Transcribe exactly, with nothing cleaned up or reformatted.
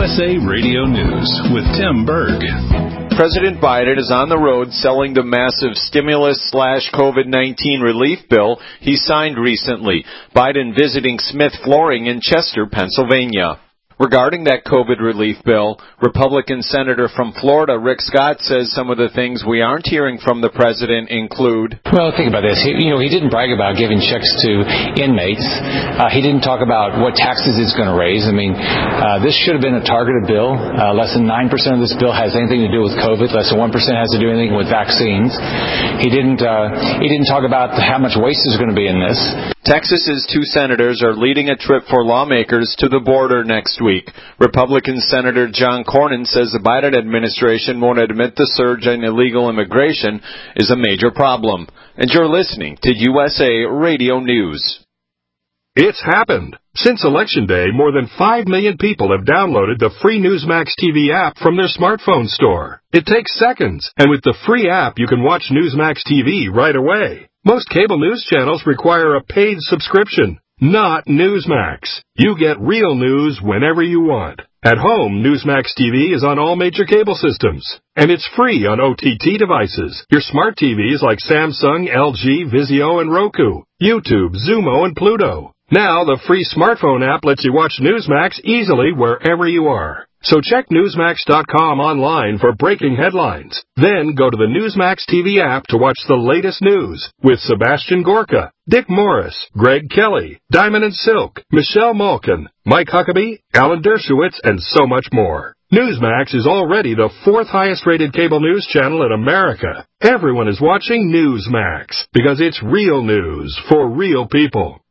S A Radio News with Tim Berg. President Biden is on the road selling the massive stimulus slash COVID nineteen relief bill he signed recently. Biden visiting Smith Flooring in Chester, Pennsylvania. Regarding that COVID relief bill, Republican Senator from Florida, Rick Scott, says some of the things we aren't hearing from the president include... Well, think about this. He, you know, he didn't brag about giving checks to inmates. Uh, he didn't talk about what taxes it's going to raise. I mean, uh, this should have been a targeted bill. Uh, less than nine percent of this bill has anything to do with COVID. Less than one percent has to do anything with vaccines. He didn't, uh, he didn't talk about how much waste is going to be in this. Texas's two senators are leading a trip for lawmakers to the border next week. Republican Senator John Cornyn says the Biden administration won't admit the surge in illegal immigration is a major problem. And you're listening to U S A Radio News. It's happened. Since Election Day, more than five million people have downloaded the free Newsmax T V app from their smartphone store. It takes seconds, and with the free app, you can watch Newsmax T V right away. Most cable news channels require a paid subscription. Not Newsmax. You get real news whenever you want. At home, Newsmax T V is on all major cable systems. And it's free on O T T devices. Your smart T Vs like Samsung, L G, Vizio, and Roku. YouTube, Zumo, and Pluto. Now, the free smartphone app lets you watch Newsmax easily wherever you are. So check Newsmax dot com online for breaking headlines. Then go to the Newsmax T V app to watch the latest news with Sebastian Gorka, Dick Morris, Greg Kelly, Diamond and Silk, Michelle Malkin, Mike Huckabee, Alan Dershowitz, and so much more. Newsmax is already the fourth highest-rated cable news channel in America. Everyone is watching Newsmax because it's real news for real people.